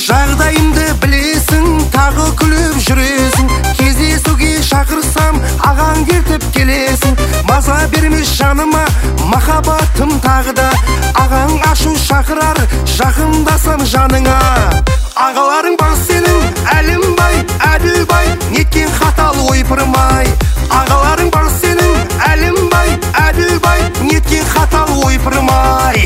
Жағдайымды білесің, тағы күліп жүресің. Кездесуге шақырсам, ағаң ертіп келесің. Маза бермес жаныма, махаббатым тағы да. Ағаң ашу шақырар, жақындасам жаныңа. Ағаларың бар сенің, Әлімбай, Әділбай, неткен қатал ойпырмай. Ағаларың бар сенің, Әлімбай, Әділбай, неткен қатал ойпырмай.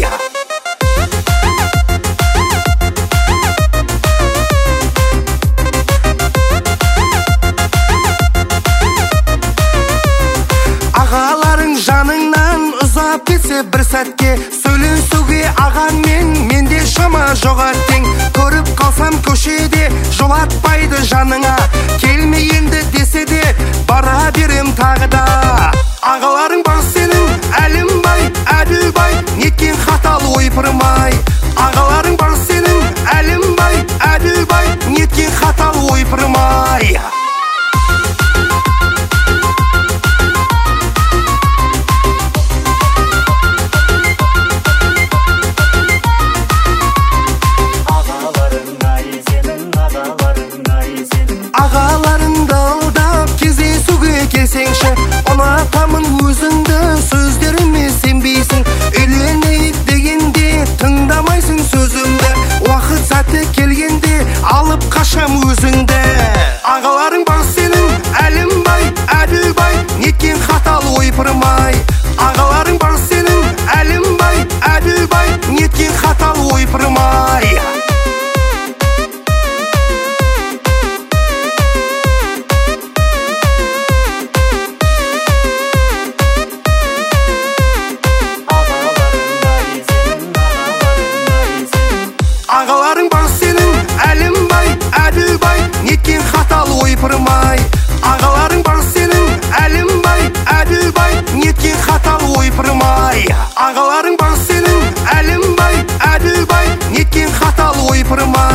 Ағаларың жаныңнан ұзап кетсе бір сәтке, сөйлесуге ағаңмен менде шама жоқ әттең. Көріп қалсам көшеде жолатпайды жаныңа, келме енді десе де бара берем тағы да. Ағаларың бар сенің, Әлімбай, Әділбай, неткен қатал ойпырмай. Ағаларың бар сенің, Әлімбай, Әділбай, неткен қатал ойпырмай. Ағаларыңды алдап кездесуге келсеңші, ұнатамын өзіңді, сөздеріме сенбейсің. Үйленейік дегенде тыңдамайсың сөзімді, уақыт сәті келгенде алып қашам өзіңді. Ағаларың бар сенің, Әлімбай, Әділбай, неткен қатал ойпырмай. Ағаларың бар сенің, Әлімбай, Әділбай, неткен қатал ойпырмай. Ағаларың бар сенің, Әлімбай, Әділбай, неткен қатал ойпырмай. Ағаларың бар сенің, Әлімбай, Әділбай, неткен қатал ойпырмай. Ағаларың бар сенің, Әлімбай, Әділбай, неткен қатал ойпырмай.